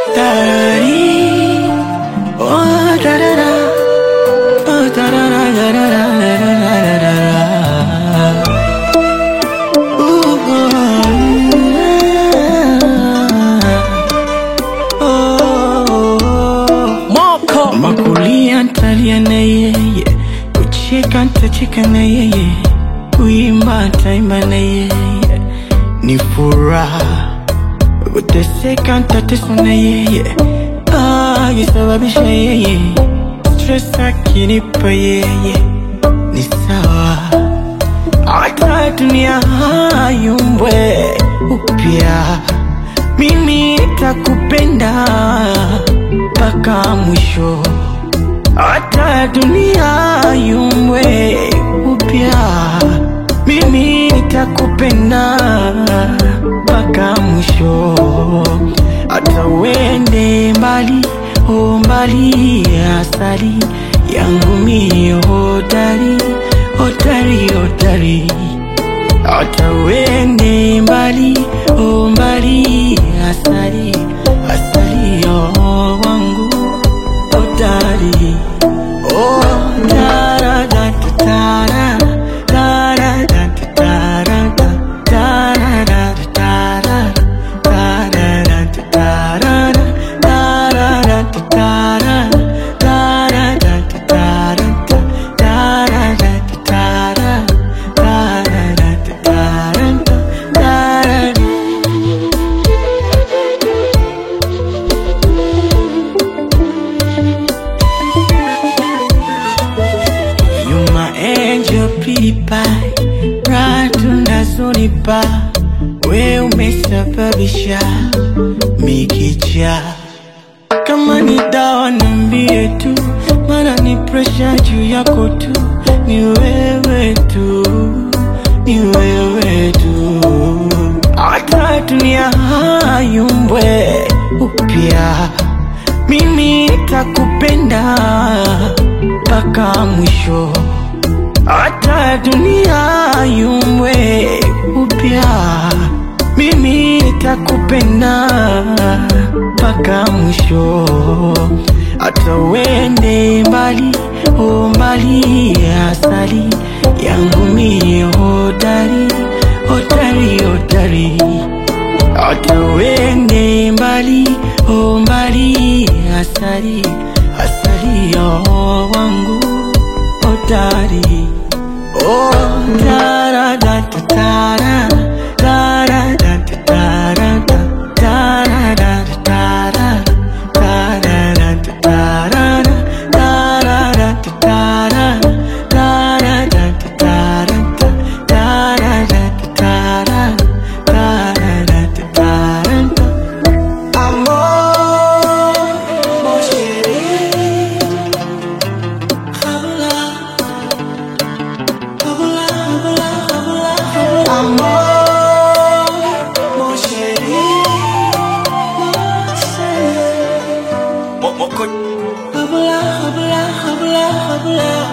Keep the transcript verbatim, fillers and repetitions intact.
Da-da-dee. Oh, da-da-da. Oh, da-da-da, da-da-da, da-da-da, da-da-da. Ooh, oh, oh. Moko makulia ntalia na yeye, kucheka ntacheka na yeye, kuimba ntaimba na yeye. Ni furaha kuteseka ntateswa na yeye, akisababisha yeye. Stress akinipa yeye, ni sawa. Hata dunia hayumbwe upya, mimi nitakupenda mpaka mwisho. Hata dunia hayumbwe upya, mimi nitakupenda mpaka mwisho. Hata uende mbali, oh mbali, asali yangu mie hodari, hodari, hodari. Hata uende mbali, oh mbali, asali, asali oh wangu hodari. Oh tara da tara, tara da tara da, tara da tara, tara da tara, tara da tara, tara da tara, tara da tara, tara da tara, tara. You my angel pretty pie, right unazonipa, we umesababisha mikicha. Kama ni dawa niambie tu, mana ni pressure juu yako tu. Ni wewe tu, ni wewe tu. Hata dunia hayumbwe upya, mimi nitakupenda mpaka mwisho. Hata dunia hayumbwe upya, mimi nitakupenda mpaka mwisho. Hata uende mbali, oh mbali, asali yangu mie hodari, hodari, hodari. Hata uende mbali, oh mbali, asali, asali oh wangu hodari. Oh tara da tara, tara da tara, tara da tara, tara da tara, tara da tara, tara da tara, tara da tara, tara da tara. Amor, mon chéri, habla, habla, habla, habla, habla. Amor, mon chéri, mon chéri. Habla, habla, habla, habla.